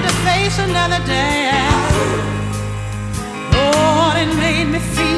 to face another day. Lord, it made me feel